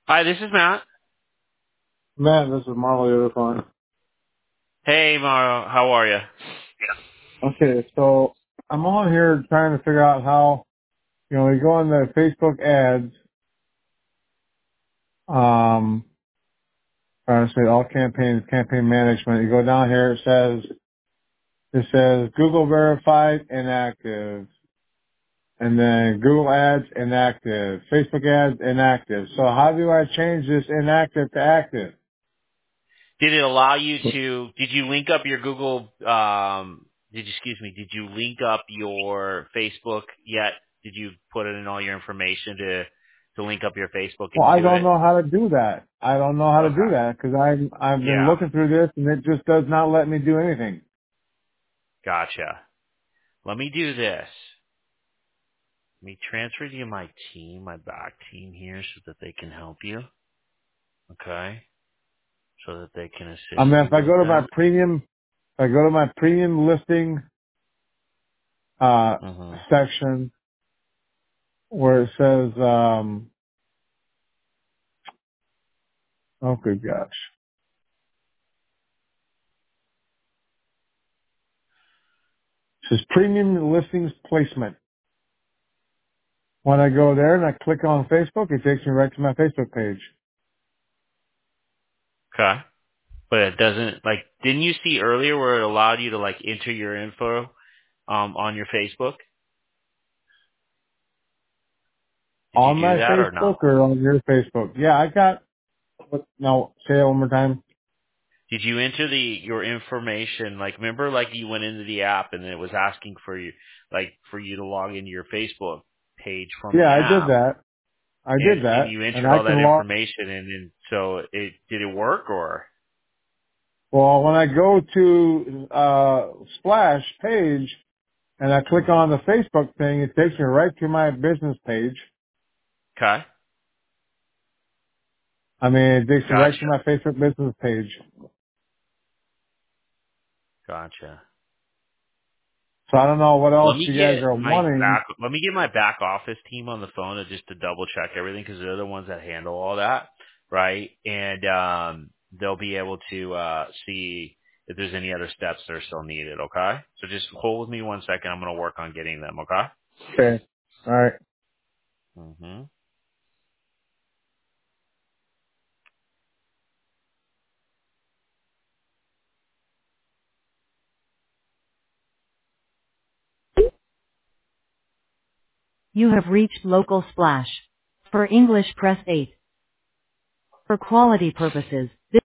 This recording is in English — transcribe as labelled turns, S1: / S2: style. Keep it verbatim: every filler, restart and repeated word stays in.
S1: Hi, this is Matt.
S2: Matt, this is Marlo Unicorn.
S1: Hey, Maro, how are you?
S2: Okay, so I'm on here trying to figure out how, you know, you go on the Facebook ads, um, or I say all campaigns, campaign management. You go down here, it says, it says Google verified inactive, and then Google ads inactive, Facebook ads inactive. So how do I change this inactive to active?
S1: Did it allow you to? Did you link up your Google? Um, did you excuse me? Did you link up your Facebook yet? Did you put in all your information to to link up your Facebook
S2: Well, I
S1: into
S2: don't
S1: it?
S2: know how to do that. I don't know how to do
S1: Okay.
S2: that because I've, I've been
S1: Yeah.
S2: looking through this and it just does not let me do anything.
S1: Gotcha. Let me do this. Let me transfer you my team, my back team here, so that they can help you. Okay. So that they can
S2: I
S1: assist
S2: mean,
S1: you
S2: if I
S1: with
S2: go to my
S1: that.
S2: premium, if I go to my premium listing, uh,
S1: Mm-hmm.
S2: section where it says, um, oh good gosh, it says premium listings placement. When I go there and I click on Facebook, it takes me right to my Facebook page.
S1: Okay. But it doesn't, like, didn't you see earlier where it allowed you to, like, enter your info um, on your Facebook? Did you
S2: On
S1: do
S2: my
S1: that or no?
S2: Facebook or on your Facebook? Yeah, I got, what, no, say it one more time.
S1: Did you enter the your information? Like, remember, like, you went into the app and it was asking for you, like, for you to log into your Facebook page from the
S2: Yeah, I did
S1: app,
S2: that. I
S1: and
S2: did
S1: and
S2: that
S1: you
S2: and
S1: entered
S2: I
S1: all
S2: can
S1: that
S2: log,
S1: information, and then so it did it work or?
S2: well, when I go to, uh, Splash page, and I click
S1: Hmm.
S2: on the Facebook thing, it takes me right to my business page.
S1: Okay,
S2: I mean, it takes me
S1: gotcha,
S2: right to my Facebook business page.
S1: gotcha.
S2: So I don't know what
S1: Let
S2: else
S1: me
S2: you guys
S1: get
S2: are
S1: my
S2: wanting.
S1: back. Let me get my back office team on the phone to just to double check everything because they're the ones that handle all that, right? And um, they'll be able to uh, see if there's any other steps that are still needed. Okay, so just hold with me one second. I'm going to work on getting them. Okay.
S2: Okay. All right.
S1: Mm-hmm.
S3: You have reached Local Splash. For English, press eight. For quality purposes,